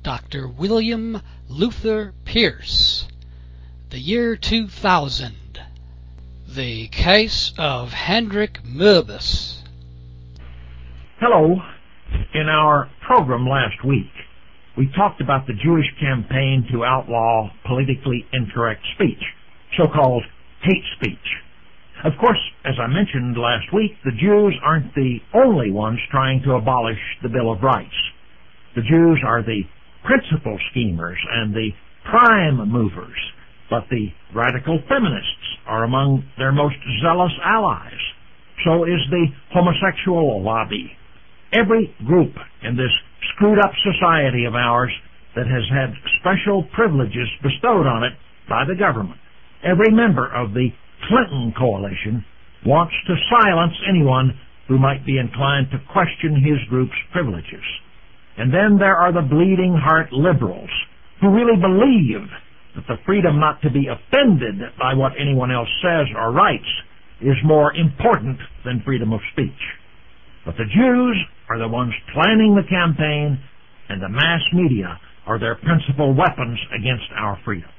Dr. William Luther Pierce. The year 2000. The case of Hendrik Murbus. Hello. In our program last week, we talked about the Jewish campaign to outlaw politically incorrect speech, so-called hate speech. Of course, as I mentioned last week, the Jews aren't the only ones trying to abolish the Bill of Rights. The Jews are the principal schemers and the prime movers, but the radical feminists are among their most zealous allies. So is the homosexual lobby. Every group in this screwed-up society of ours that has had special privileges bestowed on it by the government, every member of the Clinton coalition wants to silence anyone who might be inclined to question his group's privileges. And then there are the bleeding heart liberals who really believe that the freedom not to be offended by what anyone else says or writes is more important than freedom of speech. But the Jews are the ones planning the campaign, and the mass media are their principal weapons against our freedom.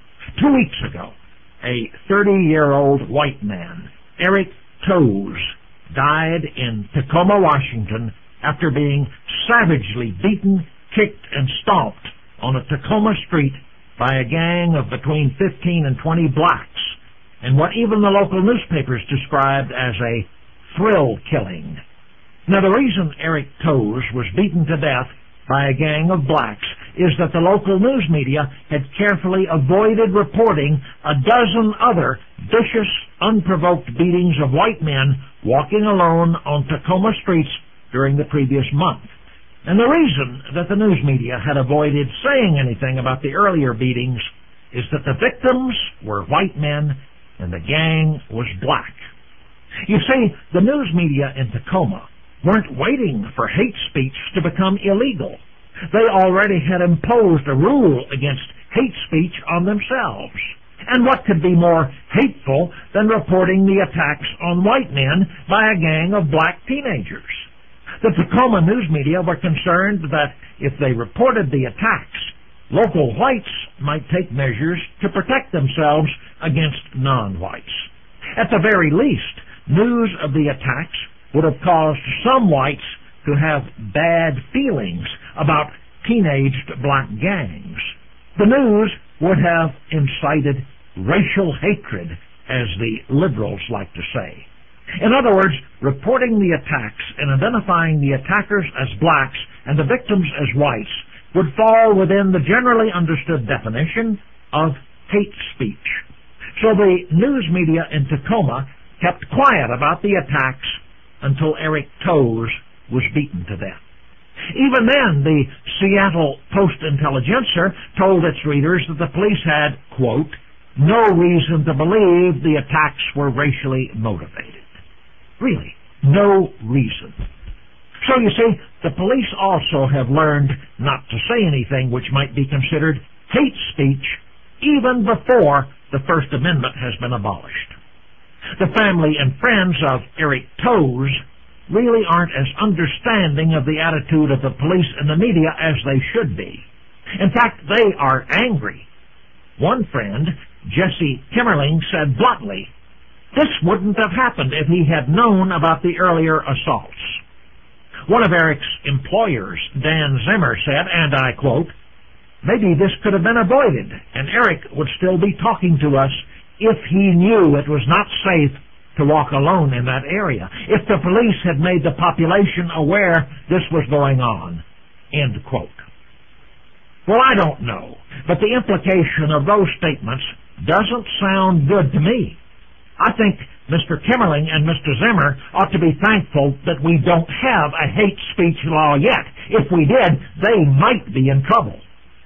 2 weeks ago, a 30-year-old white man, Eric Toews, died in Tacoma, Washington, after being savagely beaten, kicked, and stomped on a Tacoma street by a gang of between 15 and 20 blacks, and what even the local newspapers described as a thrill killing. Now, the reason Eric Toews was beaten to death by a gang of blacks is that the local news media had carefully avoided reporting a dozen other vicious, unprovoked beatings of white men walking alone on Tacoma streets during the previous month. And the reason that the news media had avoided saying anything about the earlier beatings is that the victims were white men and the gang was black. You see, the news media in Tacoma weren't waiting for hate speech to become illegal. They already had imposed a rule against hate speech on themselves. And what could be more hateful than reporting the attacks on white men by a gang of black teenagers? The Tacoma news media were concerned that if they reported the attacks, local whites might take measures to protect themselves against non-whites. At the very least, news of the attacks would have caused some whites to have bad feelings about teenaged black gangs. The news would have incited racial hatred, as the liberals like to say. In other words, reporting the attacks and identifying the attackers as blacks and the victims as whites would fall within the generally understood definition of hate speech. So the news media in Tacoma kept quiet about the attacks until Eric Toews was beaten to death. Even then, the Seattle Post-Intelligencer told its readers that the police had, quote, no reason to believe the attacks were racially motivated. Really, no reason. So you see, the police also have learned not to say anything which might be considered hate speech even before the First Amendment has been abolished. The family and friends of Eric Toews really aren't as understanding of the attitude of the police and the media as they should be. In fact, they are angry. One friend, Jesse Kimmerling, said bluntly, this wouldn't have happened if he had known about the earlier assaults. One of Eric's employers, Dan Zimmer, said, and I quote, maybe this could have been avoided and Eric would still be talking to us if he knew it was not safe to walk alone in that area, if the police had made the population aware this was going on. End quote. Well, I don't know, but the implication of those statements doesn't sound good to me. I think Mr. Kimmerling and Mr. Zimmer ought to be thankful that we don't have a hate speech law yet. If we did, they might be in trouble.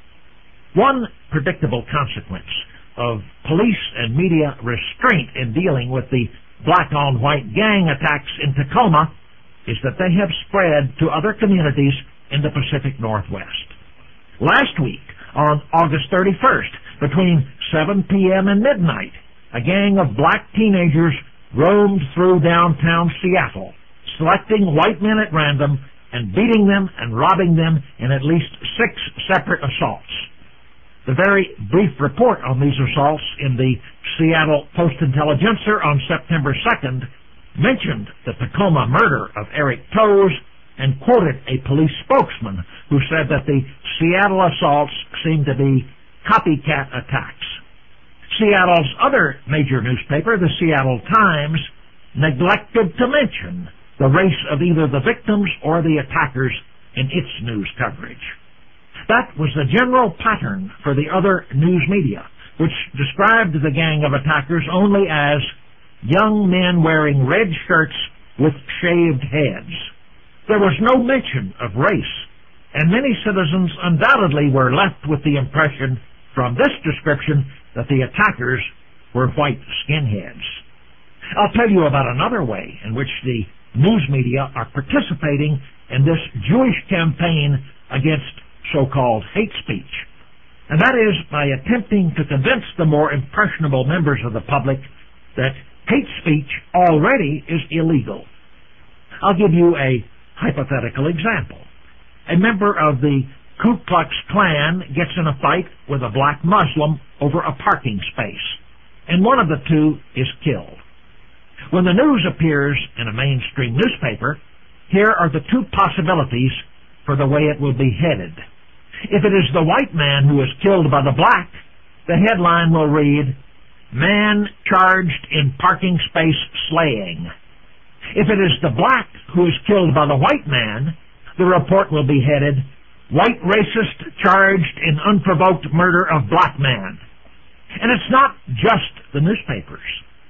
One predictable consequence of police and media restraint in dealing with the black-on-white gang attacks in Tacoma is that they have spread to other communities in the Pacific Northwest. Last week, on August 31st, between 7 p.m. and midnight, a gang of black teenagers roamed through downtown Seattle, selecting white men at random and beating them and robbing them in at least 6 separate assaults. The very brief report on these assaults in the Seattle Post-Intelligencer on September 2nd mentioned the Tacoma murder of Eric Toews and quoted a police spokesman who said that the Seattle assaults seemed to be copycat attacks. Seattle's other major newspaper, the Seattle Times, neglected to mention the race of either the victims or the attackers in its news coverage. That was the general pattern for the other news media, which described the gang of attackers only as young men wearing red shirts with shaved heads. There was no mention of race, and many citizens undoubtedly were left with the impression from this description that the attackers were white skinheads. I'll tell you about another way in which the news media are participating in this Jewish campaign against so-called hate speech. And that is by attempting to convince the more impressionable members of the public that hate speech already is illegal. I'll give you a hypothetical example. A member of the Ku Klux Klan gets in a fight with a black Muslim over a parking space, and one of the two is killed. When the news appears in a mainstream newspaper, here are the 2 possibilities for the way it will be headed. If it is the white man who is killed by the black, the headline will read, "Man charged in parking space slaying." If it is the black who is killed by the white man, the report will be headed, "White racist charged in unprovoked murder of black man." And it's not just the newspapers.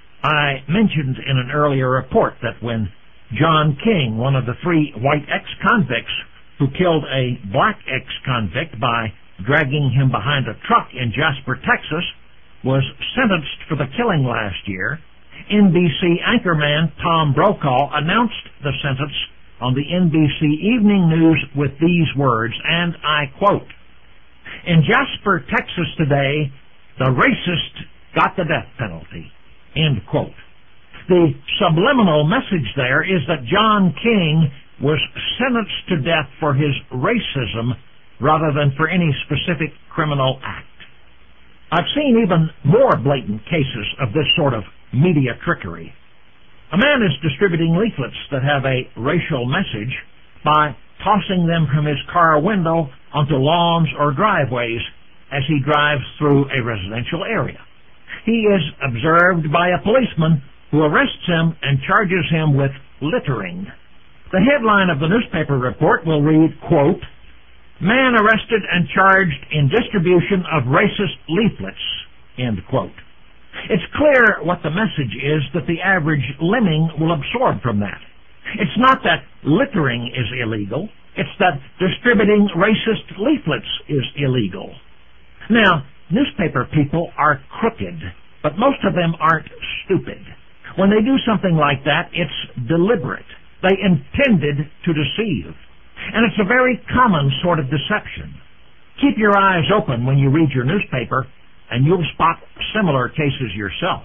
I mentioned in an earlier report that when John King, one of the 3 white ex-convicts who killed a black ex-convict by dragging him behind a truck in Jasper, Texas, was sentenced for the killing last year, NBC anchorman Tom Brokaw announced the sentence on the NBC Evening News with these words, and I quote, "In Jasper, Texas today, the racist got the death penalty." End quote. The subliminal message there is that John King was sentenced to death for his racism rather than for any specific criminal act. I've seen even more blatant cases of this sort of media trickery. A man is distributing leaflets that have a racial message by tossing them from his car window onto lawns or driveways as he drives through a residential area. He is observed by a policeman who arrests him and charges him with littering. The headline of the newspaper report will read, quote, "Man arrested and charged in distribution of racist leaflets," end quote. It's clear what the message is that the average lemming will absorb from that. It's not that littering is illegal, it's that distributing racist leaflets is illegal. Now, newspaper people are crooked, but most of them aren't stupid. When they do something like that, it's deliberate. They intended to deceive. And it's a very common sort of deception. Keep your eyes open when you read your newspaper, and you'll spot similar cases yourself.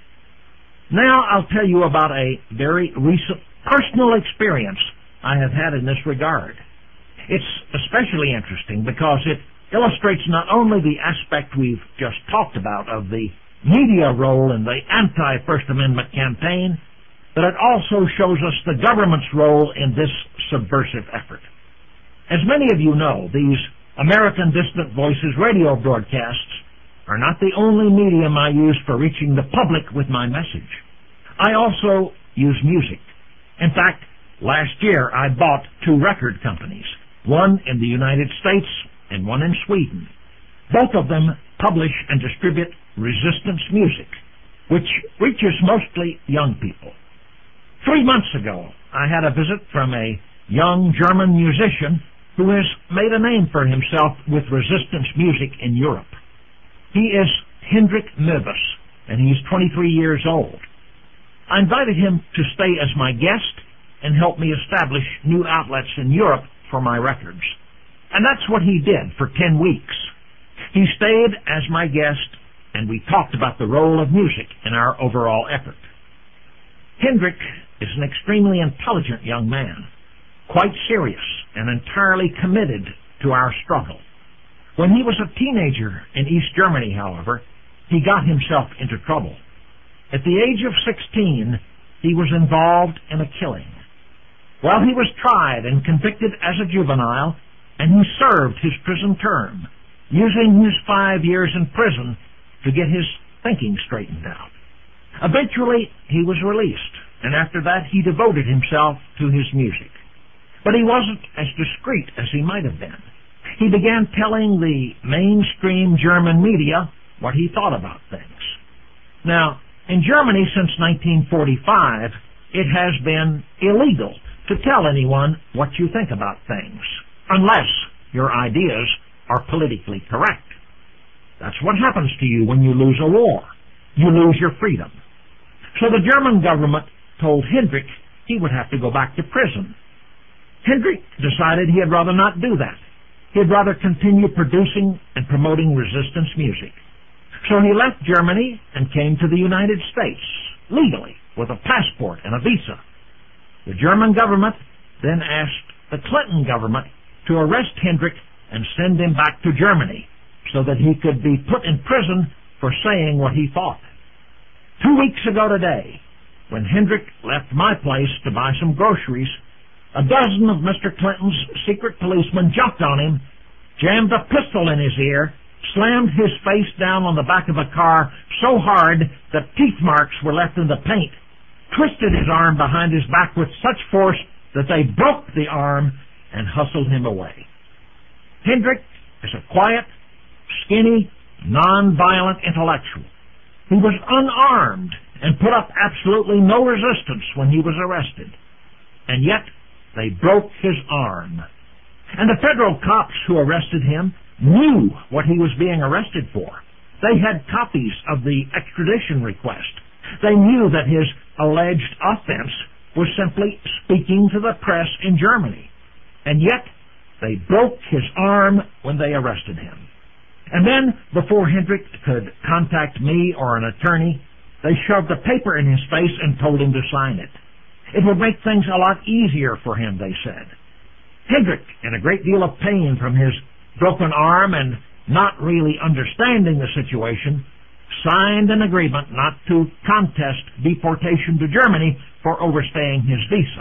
Now I'll tell you about a very recent personal experience I have had in this regard. It's especially interesting because it illustrates not only the aspect we've just talked about of the media role in the anti-First Amendment campaign, but it also shows us the government's role in this subversive effort. As many of you know, these American Dissident Voices radio broadcasts are not the only medium I use for reaching the public with my message. I also use music. In fact, last year I bought 2 record companies, one in the United States and one in Sweden. Both of them publish and distribute resistance music, which reaches mostly young people. 3 months ago, I had a visit from a young German musician who has made a name for himself with resistance music in Europe. He is Hendrik Möbus, and he's 23 years old. I invited him to stay as my guest and help me establish new outlets in Europe for my records. And that's what he did for 10 weeks. He stayed as my guest, and we talked about the role of music in our overall effort. Hendrik is an extremely intelligent young man. quite serious and entirely committed to our struggle. When he was a teenager in East Germany, however, he got himself into trouble. At the age of 16, he was involved in a killing. Well, he was tried and convicted as a juvenile, and he served his prison term, using his 5 years in prison to get his thinking straightened out. Eventually, he was released, and after that he devoted himself to his music. But he wasn't as discreet as he might have been. He began telling the mainstream German media what he thought about things. Now, in Germany since 1945, it has been illegal to tell anyone what you think about things, unless your ideas are politically correct. That's what happens to you when you lose a war. You lose your freedom. So the German government told Hendrik he would have to go back to prison. Hendrik decided he'd rather not do that. He'd rather continue producing and promoting resistance music. So he left Germany and came to the United States, legally, with a passport and a visa. The German government then asked the Clinton government to arrest Hendrik and send him back to Germany so that he could be put in prison for saying what he thought. 2 weeks ago today, when Hendrik left my place to buy some groceries, a dozen of Mr. Clinton's secret policemen jumped on him, jammed a pistol in his ear, slammed his face down on the back of a car so hard that teeth marks were left in the paint, twisted his arm behind his back with such force that they broke the arm and hustled him away. Hendrik is a quiet, skinny, non-violent intellectual. He was unarmed and put up absolutely no resistance when he was arrested. And yet, they broke his arm. And the federal cops who arrested him knew what he was being arrested for. They had copies of the extradition request. They knew that his alleged offense was simply speaking to the press in Germany. And yet, they broke his arm when they arrested him. And then, before Hendrik could contact me or an attorney, they shoved a paper in his face and told him to sign it. It would make things a lot easier for him, they said. Hendrik, in a great deal of pain from his broken arm and not really understanding the situation, signed an agreement not to contest deportation to Germany for overstaying his visa.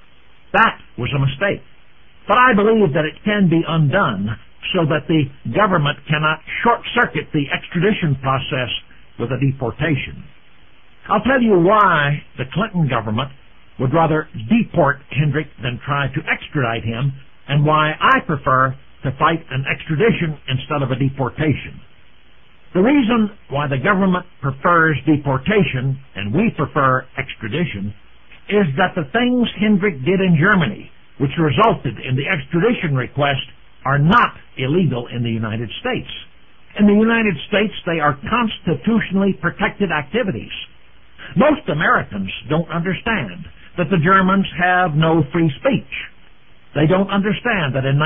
That was a mistake. But I believe that it can be undone so that the government cannot short-circuit the extradition process with a deportation. I'll tell you why the Clinton government would rather deport Hendrik than try to extradite him, and why I prefer to fight an extradition instead of a deportation. The reason why the government prefers deportation and we prefer extradition is that the things Hendrik did in Germany, which resulted in the extradition request, are not illegal in the United States. In the United States, they are constitutionally protected activities. Most Americans don't understand that the Germans have no free speech. They don't understand that in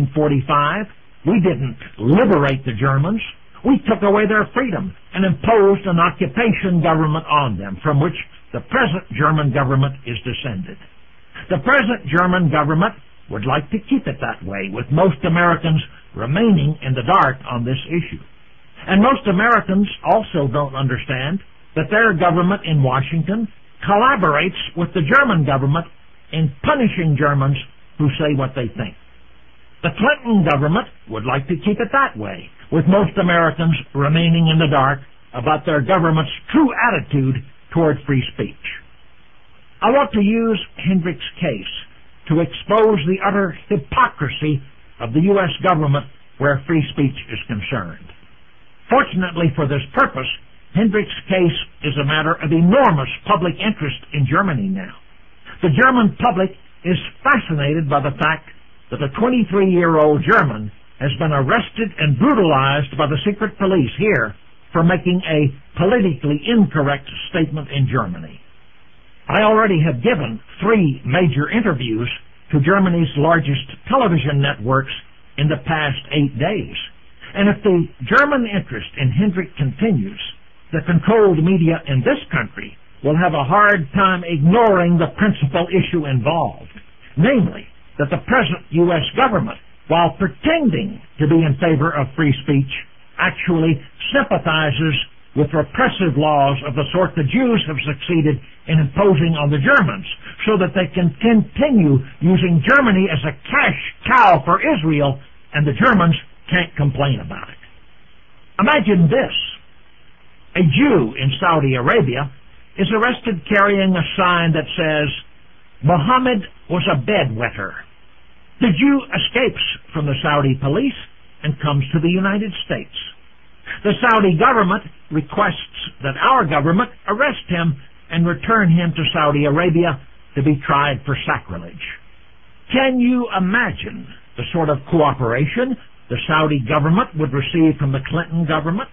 1945, we didn't liberate the Germans. We took away their freedom and imposed an occupation government on them, from which the present German government is descended. The present German government would like to keep it that way, with most Americans remaining in the dark on this issue. And most Americans also don't understand that their government in Washington collaborates with the German government in punishing Germans who say what they think. The Clinton government would like to keep it that way, with most Americans remaining in the dark about their government's true attitude toward free speech. I want to use Hendrik's case to expose the utter hypocrisy of the U.S. government where free speech is concerned. Fortunately for this purpose, Hendrik's case is a matter of enormous public interest in Germany now. The German public is fascinated by the fact that a 23-year-old German has been arrested and brutalized by the secret police here for making a politically incorrect statement in Germany. I already have given 3 major interviews to Germany's largest television networks in the past 8 days. And if the German interest in Hendrik continues, the controlled media in this country will have a hard time ignoring the principal issue involved, namely that the present U.S. government, while pretending to be in favor of free speech, actually sympathizes with repressive laws of the sort the Jews have succeeded in imposing on the Germans, so that they can continue using Germany as a cash cow for Israel, and the Germans can't complain about it. Imagine this. A Jew in Saudi Arabia is arrested carrying a sign that says, "Muhammad was a bedwetter." The Jew escapes from the Saudi police and comes to the United States. The Saudi government requests that our government arrest him and return him to Saudi Arabia to be tried for sacrilege. Can you imagine the sort of cooperation the Saudi government would receive from the Clinton government?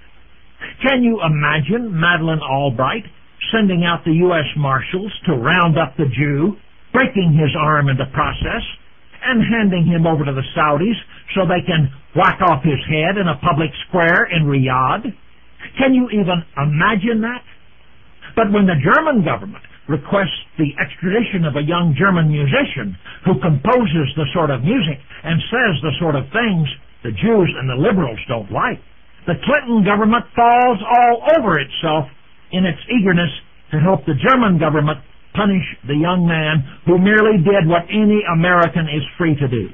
Can you imagine Madeleine Albright sending out the U.S. Marshals to round up the Jew, breaking his arm in the process, and handing him over to the Saudis so they can whack off his head in a public square in Riyadh? Can you even imagine that? But when the German government requests the extradition of a young German musician who composes the sort of music and says the sort of things the Jews and the liberals don't like, the Clinton government falls all over itself in its eagerness to help the German government punish the young man who merely did what any American is free to do.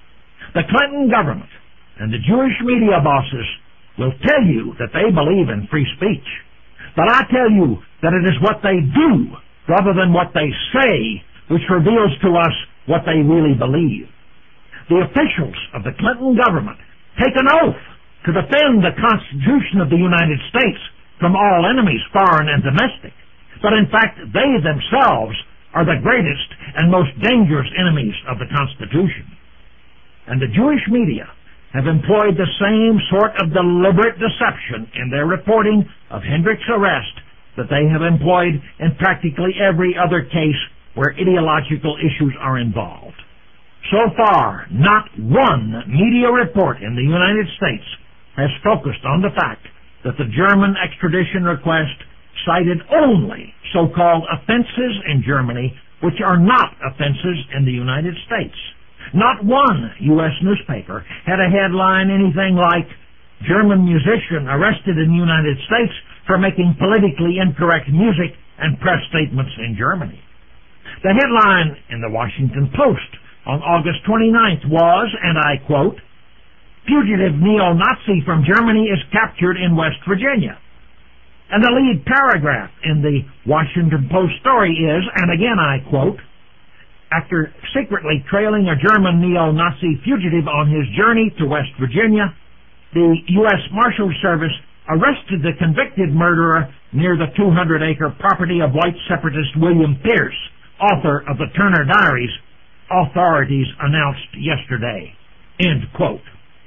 The Clinton government and the Jewish media bosses will tell you that they believe in free speech, but I tell you that it is what they do rather than what they say which reveals to us what they really believe. The officials of the Clinton government take an oath to defend the Constitution of the United States from all enemies, foreign and domestic. But in fact, they themselves are the greatest and most dangerous enemies of the Constitution. And the Jewish media have employed the same sort of deliberate deception in their reporting of Hendricks' arrest that they have employed in practically every other case where ideological issues are involved. So far, not one media report in the United States has focused on the fact that the German extradition request cited only so-called offenses in Germany which are not offenses in the United States. Not one U.S. newspaper had a headline anything like, "German musician arrested in the United States for making politically incorrect music and press statements in Germany." The headline in the Washington Post on August 29th was, and I quote, "Fugitive neo-Nazi from Germany is captured in West Virginia." And the lead paragraph in the Washington Post story is, and again I quote, "After secretly trailing a German neo-Nazi fugitive on his journey to West Virginia, the U.S. Marshal Service arrested the convicted murderer near the 200-acre property of white separatist William Pierce, author of the Turner Diaries, authorities announced yesterday." End quote.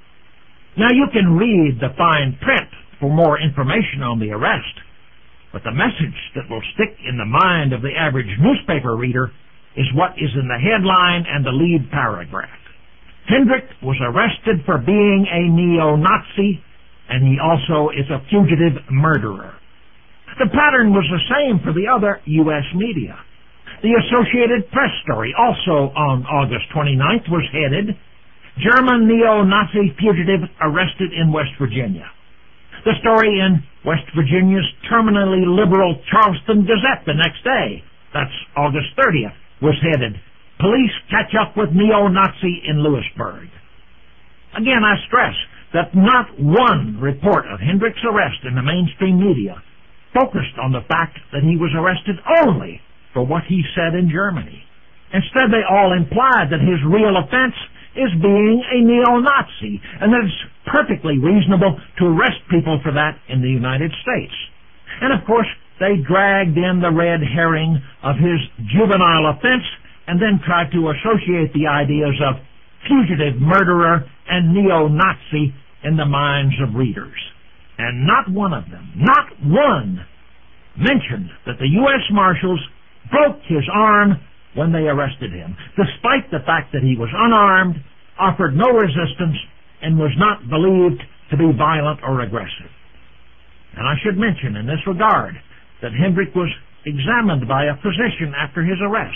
Now you can read the fine print for more information on the arrest, but the message that will stick in the mind of the average newspaper reader is what is in the headline and the lead paragraph. Hendrick was arrested for being a neo-Nazi, and he also is a fugitive murderer. The pattern was the same for the other U.S. media. The Associated Press story, also on August 29th, was headed, "German neo-Nazi fugitive arrested in West Virginia." The story in West Virginia's terminally liberal Charleston Gazette the next day, that's August 30th, was headed, "Police catch up with neo-Nazi in Lewisburg." Again, I stress that not one report of Hendricks' arrest in the mainstream media focused on the fact that he was arrested only for what he said in Germany. Instead, they all implied that his real offense is being a neo-Nazi, and that it's perfectly reasonable to arrest people for that in the United States. And of course, they dragged in the red herring of his juvenile offense and then tried to associate the ideas of fugitive murderer and neo-Nazi in the minds of readers. And not one of them, not one, mentioned that the U.S. Marshals broke his arm when they arrested him, despite the fact that he was unarmed, offered no resistance, and was not believed to be violent or aggressive. And I should mention in this regard that Hendrick was examined by a physician after his arrest,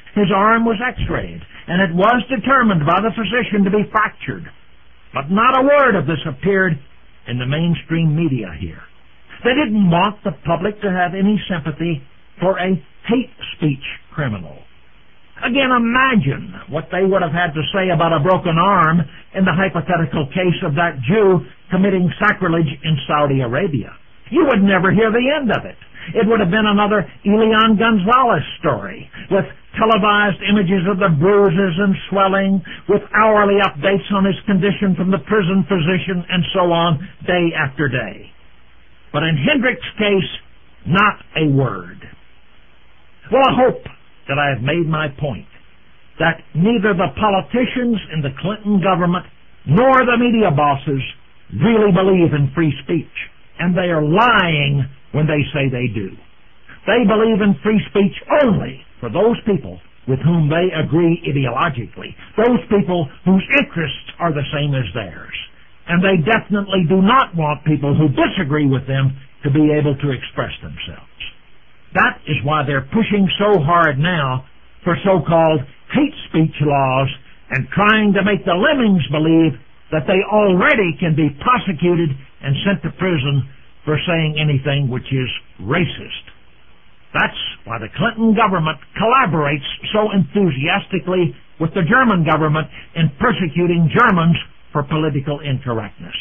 His arm was x-rayed, and it was determined by the physician to be fractured. But not a word of this appeared in the mainstream media here. They didn't want the public to have any sympathy for a hate speech criminal. Again, imagine what they would have had to say about a broken arm in the hypothetical case of that Jew committing sacrilege in Saudi Arabia. You would never hear the end of it. It would have been another Elian Gonzalez story, with televised images of the bruises and swelling, with hourly updates on his condition from the prison physician, and so on, day after day. But in Hendrick's case, not a word. Well, I hope that I have made my point, that neither the politicians in the Clinton government nor the media bosses really believe in free speech, and they are lying when they say they do. They believe in free speech only for those people with whom they agree ideologically, those people whose interests are the same as theirs. And they definitely do not want people who disagree with them to be able to express themselves. That is why they're pushing so hard now for so-called hate speech laws and trying to make the lemmings believe that they already can be prosecuted and sent to prison for saying anything which is racist. That's why the Clinton government collaborates so enthusiastically with the German government in persecuting Germans for political incorrectness.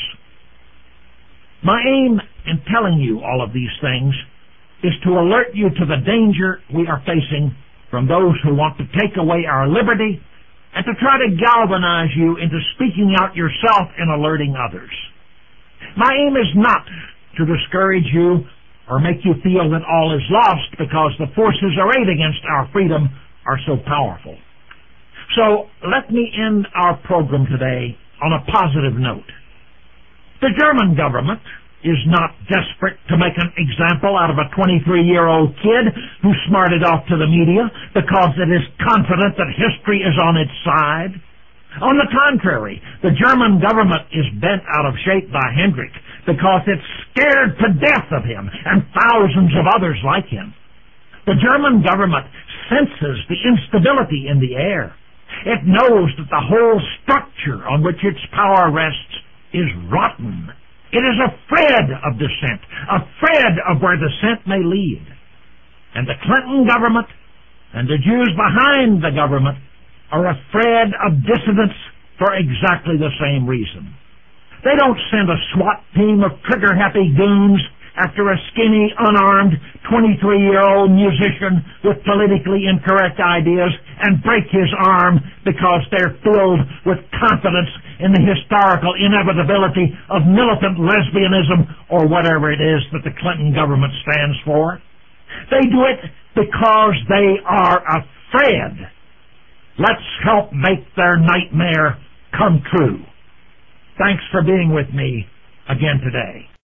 My aim in telling you all of these things is to alert you to the danger we are facing from those who want to take away our liberty and to try to galvanize you into speaking out yourself and alerting others. My aim is not to discourage you or make you feel that all is lost because the forces arrayed against our freedom are so powerful. So let me end our program today on a positive note. The German government is not desperate to make an example out of a 23-year-old kid who smarted off to the media because it is confident that history is on its side. On the contrary, the German government is bent out of shape by Hendrick because it's scared to death of him and thousands of others like him. The German government senses the instability in the air. It knows that the whole structure on which its power rests is rotten. It is afraid of dissent, afraid of where dissent may lead. And the Clinton government and the Jews behind the government are afraid of dissidents for exactly the same reason. They don't send a SWAT team of trigger-happy goons after a skinny, unarmed, 23-year-old musician with politically incorrect ideas and break his arm because they're filled with confidence in the historical inevitability of militant lesbianism or whatever it is that the Clinton government stands for. They do it because they are afraid. Let's help make their nightmare come true. Thanks for being with me again today.